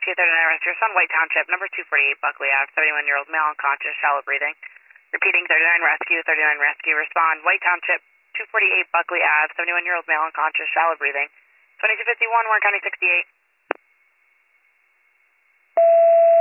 Rescue 39 Rescue. Son, White Township, number 248 Buckley Ave, 71-year-old male unconscious, shallow breathing. Repeating 39 Rescue, 39 Rescue. Respond, White Township, 248 Buckley Ave, 71-year-old male unconscious, shallow breathing. 2251, Warren County 68.